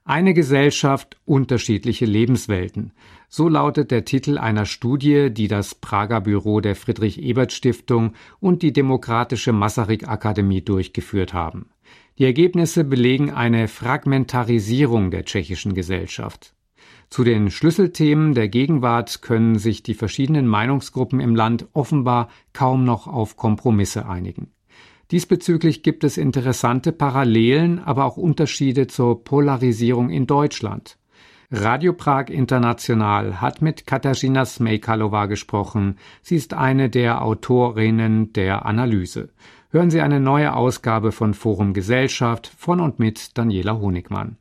Eine Gesellschaft, unterschiedliche Lebenswelten. So lautet der Titel einer Studie, die das Prager Büro der Friedrich-Ebert-Stiftung und die Demokratische Masaryk-Akademie durchgeführt haben. Die Ergebnisse belegen eine Fragmentarisierung der tschechischen Gesellschaft. Zu den Schlüsselthemen der Gegenwart können sich die verschiedenen Meinungsgruppen im Land offenbar kaum noch auf Kompromisse einigen. Diesbezüglich gibt es interessante Parallelen, aber auch Unterschiede zur Polarisierung in Deutschland. Radio Prag International hat mit Katarzyna Smejkalova gesprochen. Sie ist eine der Autorinnen der Analyse. Hören Sie eine neue Ausgabe von Forum Gesellschaft von und mit Daniela Honigmann.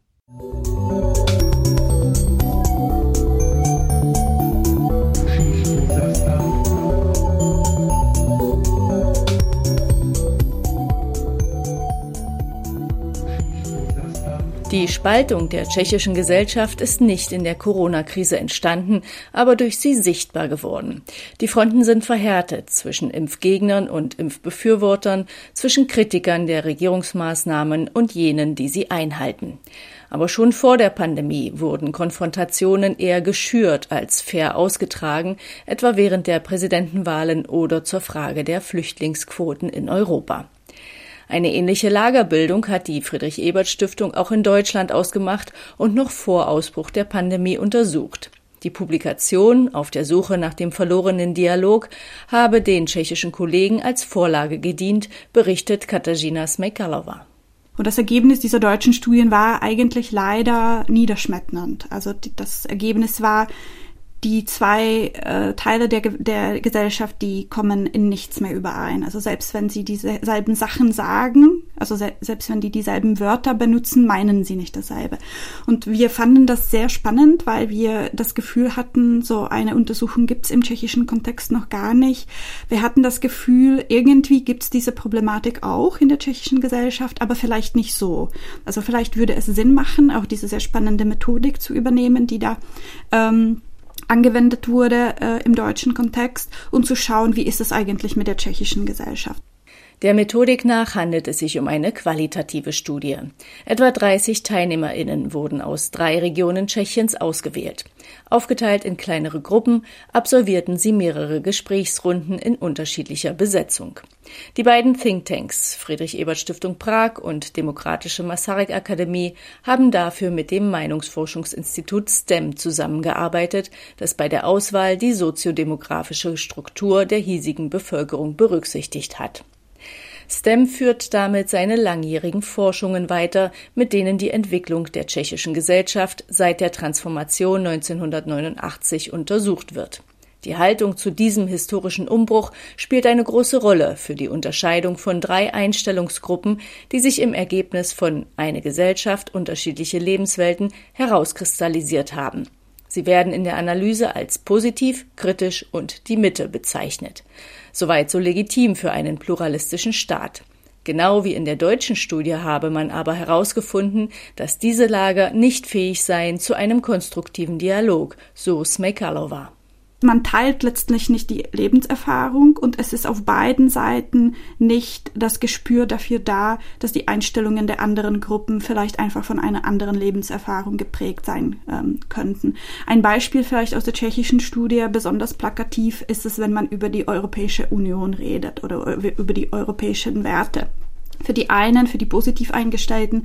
Die Spaltung der tschechischen Gesellschaft ist nicht in der Corona-Krise entstanden, aber durch sie sichtbar geworden. Die Fronten sind verhärtet zwischen Impfgegnern und Impfbefürwortern, zwischen Kritikern der Regierungsmaßnahmen und jenen, die sie einhalten. Aber schon vor der Pandemie wurden Konfrontationen eher geschürt als fair ausgetragen, etwa während der Präsidentenwahlen oder zur Frage der Flüchtlingsquoten in Europa. Eine ähnliche Lagerbildung hat die Friedrich-Ebert-Stiftung auch in Deutschland ausgemacht und noch vor Ausbruch der Pandemie untersucht. Die Publikation Auf der Suche nach dem verlorenen Dialog habe den tschechischen Kollegen als Vorlage gedient, berichtet Katarzyna Smejkalova. Und das Ergebnis dieser deutschen Studien war eigentlich leider niederschmetternd. Also das Ergebnis war, die zwei Teile der Gesellschaft, die kommen in nichts mehr überein. Also selbst wenn sie dieselben Sachen sagen, also selbst wenn die dieselben Wörter benutzen, meinen sie nicht dasselbe. Und wir fanden das sehr spannend, weil wir das Gefühl hatten, so eine Untersuchung gibt's im tschechischen Kontext noch gar nicht. Wir hatten das Gefühl, irgendwie gibt's diese Problematik auch in der tschechischen Gesellschaft, aber vielleicht nicht so. Also vielleicht würde es Sinn machen, auch diese sehr spannende Methodik zu übernehmen, die da angewendet wurde im deutschen Kontext und zu schauen, wie ist es eigentlich mit der tschechischen Gesellschaft. Der Methodik nach handelt es sich um eine qualitative Studie. Etwa 30 TeilnehmerInnen wurden aus 3 Regionen Tschechiens ausgewählt. Aufgeteilt in kleinere Gruppen absolvierten sie mehrere Gesprächsrunden in unterschiedlicher Besetzung. Die beiden Thinktanks, Friedrich-Ebert-Stiftung Prag und Demokratische Masaryk-Akademie, haben dafür mit dem Meinungsforschungsinstitut STEM zusammengearbeitet, das bei der Auswahl die soziodemografische Struktur der hiesigen Bevölkerung berücksichtigt hat. STEM führt damit seine langjährigen Forschungen weiter, mit denen die Entwicklung der tschechischen Gesellschaft seit der Transformation 1989 untersucht wird. Die Haltung zu diesem historischen Umbruch spielt eine große Rolle für die Unterscheidung von 3 Einstellungsgruppen, die sich im Ergebnis von Eine Gesellschaft, unterschiedliche Lebenswelten herauskristallisiert haben. Sie werden in der Analyse als positiv, kritisch und die Mitte bezeichnet. Soweit so legitim für einen pluralistischen Staat. Genau wie in der deutschen Studie habe man aber herausgefunden, dass diese Lager nicht fähig seien zu einem konstruktiven Dialog, so Smejkalova. Man teilt letztlich nicht die Lebenserfahrung und es ist auf beiden Seiten nicht das Gespür dafür da, dass die Einstellungen der anderen Gruppen vielleicht einfach von einer anderen Lebenserfahrung geprägt sein könnten. Ein Beispiel vielleicht aus der tschechischen Studie, besonders plakativ ist es, wenn man über die Europäische Union redet oder über die europäischen Werte. Für die einen, für die positiv Eingestellten,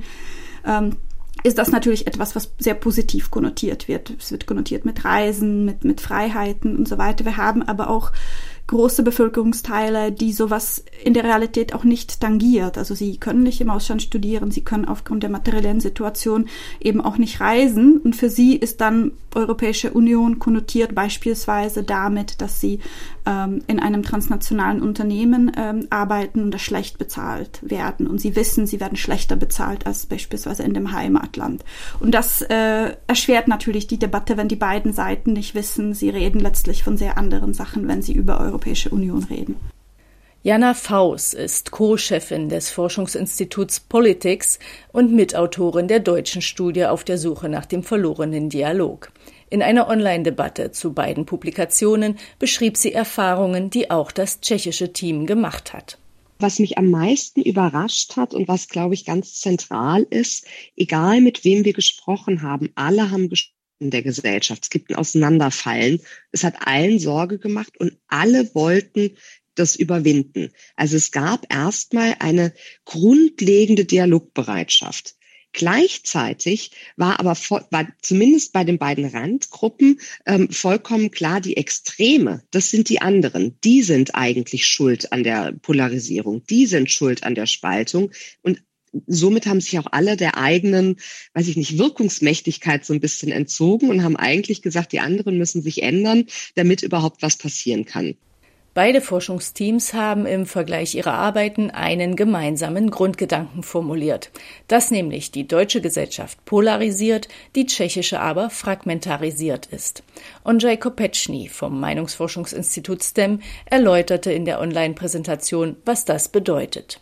ist das natürlich etwas, was sehr positiv konnotiert wird. Es wird konnotiert mit Reisen, mit Freiheiten und so weiter. Wir haben aber auch große Bevölkerungsteile, die sowas in der Realität auch nicht tangiert. Also sie können nicht im Ausland studieren, sie können aufgrund der materiellen Situation eben auch nicht reisen. Und für sie ist dann Europäische Union konnotiert beispielsweise damit, dass sie in einem transnationalen Unternehmen arbeiten und das schlecht bezahlt werden. Und sie wissen, sie werden schlechter bezahlt als beispielsweise in dem Heimatland. Und das erschwert natürlich die Debatte, wenn die beiden Seiten nicht wissen, sie reden letztlich von sehr anderen Sachen, wenn sie über Europäische Union reden. Jana Faus ist Co-Chefin des Forschungsinstituts Politics und Mitautorin der deutschen Studie Auf der Suche nach dem verlorenen Dialog. In einer Online-Debatte zu beiden Publikationen beschrieb sie Erfahrungen, die auch das tschechische Team gemacht hat. Was mich am meisten überrascht hat und was, glaube ich, ganz zentral ist, egal mit wem wir gesprochen haben, alle haben gesprochen in der Gesellschaft. Es gibt ein Auseinanderfallen. Es hat allen Sorge gemacht und alle wollten das überwinden. Also es gab erstmal eine grundlegende Dialogbereitschaft. Gleichzeitig war zumindest bei den beiden Randgruppen vollkommen klar, die Extreme, das sind die anderen. Die sind eigentlich schuld an der Polarisierung. Die sind schuld an der Spaltung. Und somit haben sich auch alle der eigenen, Wirkungsmächtigkeit so ein bisschen entzogen und haben eigentlich gesagt, die anderen müssen sich ändern, damit überhaupt was passieren kann. Beide Forschungsteams haben im Vergleich ihrer Arbeiten einen gemeinsamen Grundgedanken formuliert, dass nämlich die deutsche Gesellschaft polarisiert, die tschechische aber fragmentarisiert ist. Ondřej Kopečný vom Meinungsforschungsinstitut STEM erläuterte in der Online-Präsentation, was das bedeutet.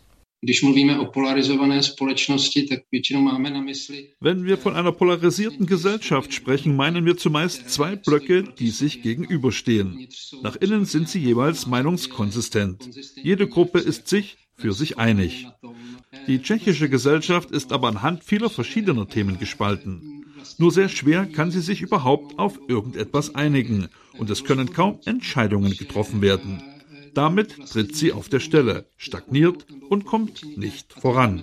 Wenn wir von einer polarisierten Gesellschaft sprechen, meinen wir zumeist zwei Blöcke, die sich gegenüberstehen. Nach innen sind sie jeweils meinungskonsistent. Jede Gruppe ist für sich einig. Die tschechische Gesellschaft ist aber anhand vieler verschiedener Themen gespalten. Nur sehr schwer kann sie sich überhaupt auf irgendetwas einigen und es können kaum Entscheidungen getroffen werden. Damit tritt sie auf der Stelle, stagniert und kommt nicht voran.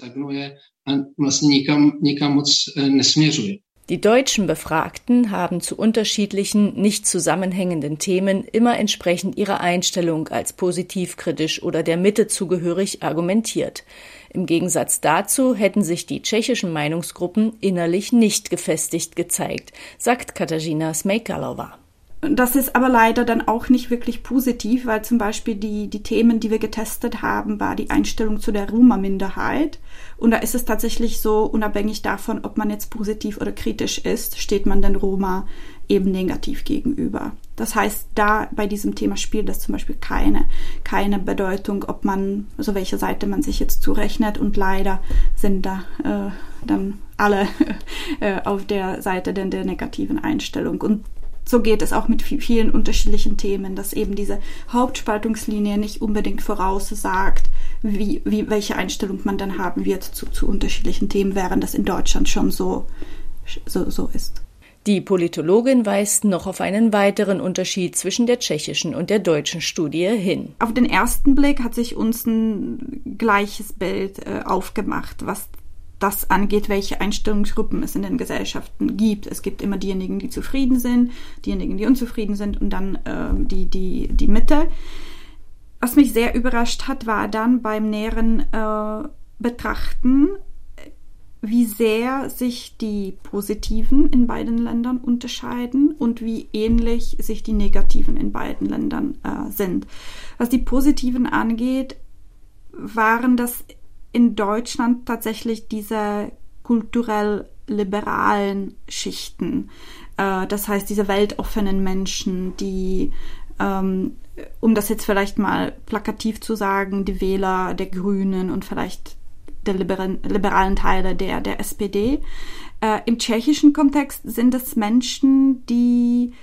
Die deutschen Befragten haben zu unterschiedlichen, nicht zusammenhängenden Themen immer entsprechend ihrer Einstellung als positiv, kritisch oder der Mitte zugehörig argumentiert. Im Gegensatz dazu hätten sich die tschechischen Meinungsgruppen innerlich nicht gefestigt gezeigt, sagt Katarzyna Smejkalova. Das ist aber leider dann auch nicht wirklich positiv, weil zum Beispiel die Themen, die wir getestet haben, war die Einstellung zu der Roma-Minderheit. Und da ist es tatsächlich so, unabhängig davon, ob man jetzt positiv oder kritisch ist, steht man den Roma eben negativ gegenüber. Das heißt, da bei diesem Thema spielt das zum Beispiel keine Bedeutung, ob man, also welche Seite man sich jetzt zurechnet. Und leider sind da dann alle auf der Seite der negativen Einstellung. Und so geht es auch mit vielen unterschiedlichen Themen, dass eben diese Hauptspaltungslinie nicht unbedingt voraussagt, welche Einstellung man dann haben wird zu unterschiedlichen Themen, während das in Deutschland schon so ist. Die Politologin weist noch auf einen weiteren Unterschied zwischen der tschechischen und der deutschen Studie hin. Auf den ersten Blick hat sich uns ein gleiches Bild aufgemacht, was das angeht, welche Einstellungsgruppen es in den Gesellschaften gibt. Es gibt immer diejenigen, die zufrieden sind, diejenigen, die unzufrieden sind und dann die Mitte. Was mich sehr überrascht hat, war dann beim näheren Betrachten, wie sehr sich die Positiven in beiden Ländern unterscheiden und wie ähnlich sich die Negativen in beiden Ländern sind. Was die Positiven angeht, waren das in Deutschland tatsächlich diese kulturell liberalen Schichten. Das heißt, diese weltoffenen Menschen, die, um das jetzt vielleicht mal plakativ zu sagen, die Wähler der Grünen und vielleicht der liberalen Teile der SPD. Im tschechischen Kontext sind es Menschen, die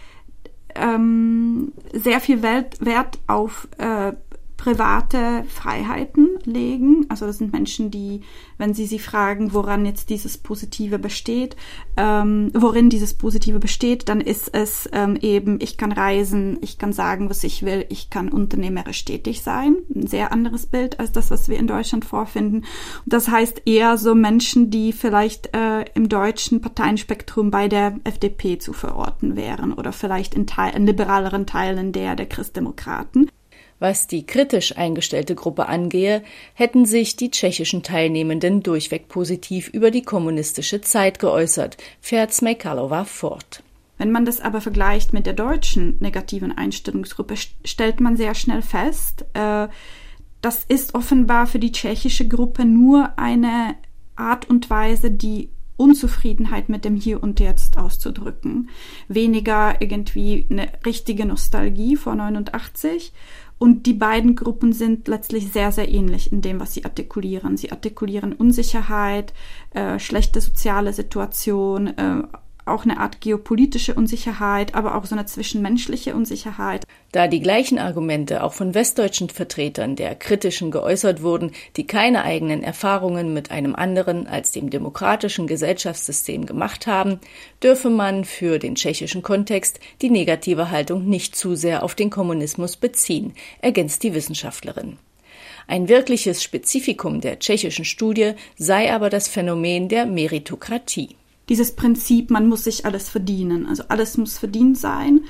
sehr viel Wert auf private Freiheiten legen. Also das sind Menschen, die, wenn Sie fragen, worin dieses Positive besteht, dann ist es eben, ich kann reisen, ich kann sagen, was ich will, ich kann unternehmerisch tätig sein. Ein sehr anderes Bild als das, was wir in Deutschland vorfinden. Und das heißt eher so Menschen, die vielleicht im deutschen Parteienspektrum bei der FDP zu verorten wären oder vielleicht in liberaleren Teilen der Christdemokraten. Was die kritisch eingestellte Gruppe angehe, hätten sich die tschechischen Teilnehmenden durchweg positiv über die kommunistische Zeit geäußert, fährt Smejkalova fort. Wenn man das aber vergleicht mit der deutschen negativen Einstellungsgruppe, stellt man sehr schnell fest, das ist offenbar für die tschechische Gruppe nur eine Art und Weise, die Unzufriedenheit mit dem Hier und Jetzt auszudrücken. Weniger irgendwie eine richtige Nostalgie vor 89. Und die beiden Gruppen sind letztlich sehr, sehr ähnlich in dem, was sie artikulieren. Sie artikulieren Unsicherheit, schlechte soziale Situation, auch eine Art geopolitische Unsicherheit, aber auch so eine zwischenmenschliche Unsicherheit. Da die gleichen Argumente auch von westdeutschen Vertretern der Kritischen geäußert wurden, die keine eigenen Erfahrungen mit einem anderen als dem demokratischen Gesellschaftssystem gemacht haben, dürfe man für den tschechischen Kontext die negative Haltung nicht zu sehr auf den Kommunismus beziehen, ergänzt die Wissenschaftlerin. Ein wirkliches Spezifikum der tschechischen Studie sei aber das Phänomen der Meritokratie. Dieses Prinzip, man muss sich alles verdienen, also alles muss verdient sein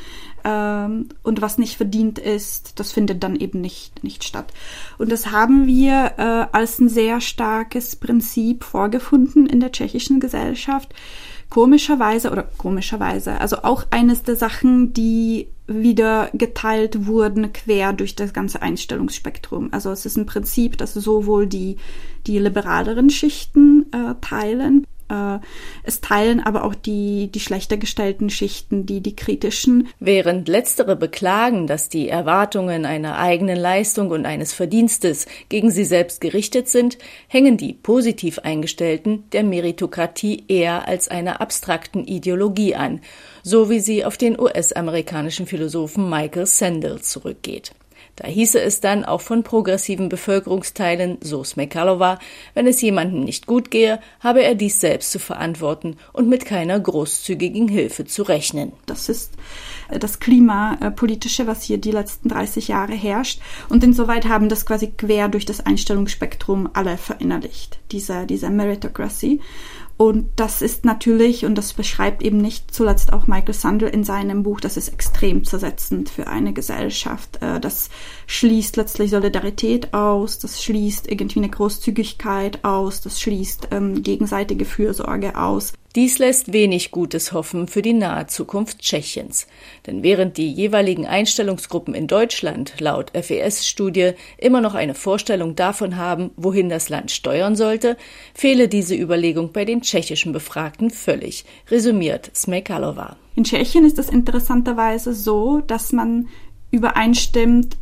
und was nicht verdient ist, das findet dann eben nicht statt. Und das haben wir als ein sehr starkes Prinzip vorgefunden in der tschechischen Gesellschaft. Komischerweise, also auch eines der Sachen, die wieder geteilt wurden quer durch das ganze Einstellungsspektrum. Also es ist ein Prinzip, das sowohl die liberaleren Schichten teilen, es teilen aber auch die schlechter gestellten Schichten, die kritischen. Während letztere beklagen, dass die Erwartungen einer eigenen Leistung und eines Verdienstes gegen sie selbst gerichtet sind, hängen die positiv Eingestellten der Meritokratie eher als einer abstrakten Ideologie an, so wie sie auf den US-amerikanischen Philosophen Michael Sandel zurückgeht. Da hieße es dann auch von progressiven Bevölkerungsteilen, so Smejkalova, wenn es jemandem nicht gut gehe, habe er dies selbst zu verantworten und mit keiner großzügigen Hilfe zu rechnen. Das ist das Klimapolitische, was hier die letzten 30 Jahre herrscht. Und insoweit haben das quasi quer durch das Einstellungsspektrum alle verinnerlicht, diese Meritocracy. Und das ist natürlich, und das beschreibt eben nicht zuletzt auch Michael Sandel in seinem Buch, das ist extrem zersetzend für eine Gesellschaft. Das schließt letztlich Solidarität aus, das schließt irgendwie eine Großzügigkeit aus, das schließt gegenseitige Fürsorge aus. Dies lässt wenig Gutes hoffen für die nahe Zukunft Tschechiens. Denn während die jeweiligen Einstellungsgruppen in Deutschland laut FES-Studie immer noch eine Vorstellung davon haben, wohin das Land steuern sollte, fehle diese Überlegung bei den tschechischen Befragten völlig, resümiert Smejkalova. In Tschechien ist es interessanterweise so, dass man übereinstimmt,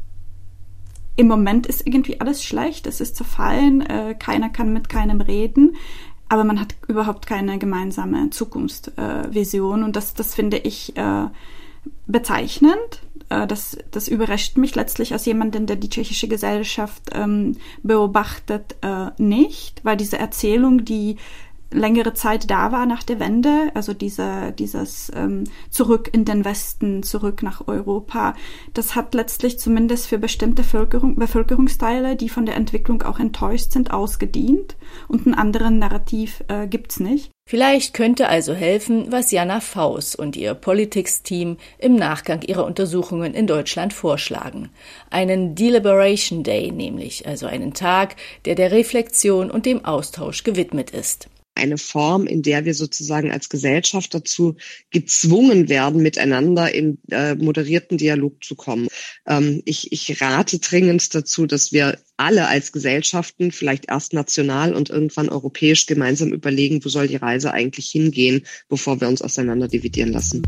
im Moment ist irgendwie alles schlecht, es ist zerfallen, keiner kann mit keinem reden. Aber man hat überhaupt keine gemeinsame Zukunftsvision und das finde ich bezeichnend. Das überrascht mich letztlich als jemanden, der die tschechische Gesellschaft beobachtet, nicht, weil diese Erzählung, die längere Zeit da war nach der Wende, also dieses Zurück in den Westen, zurück nach Europa, das hat letztlich zumindest für bestimmte Bevölkerungsteile, die von der Entwicklung auch enttäuscht sind, ausgedient und einen anderen Narrativ gibt's nicht. Vielleicht könnte also helfen, was Jana Faus und ihr Politics-Team im Nachgang ihrer Untersuchungen in Deutschland vorschlagen. Einen Deliberation Day nämlich, also einen Tag, der Reflexion und dem Austausch gewidmet ist. Eine Form, in der wir sozusagen als Gesellschaft dazu gezwungen werden, miteinander in moderierten Dialog zu kommen. Ich rate dringend dazu, dass wir alle als Gesellschaften vielleicht erst national und irgendwann europäisch gemeinsam überlegen, wo soll die Reise eigentlich hingehen, bevor wir uns auseinander dividieren lassen.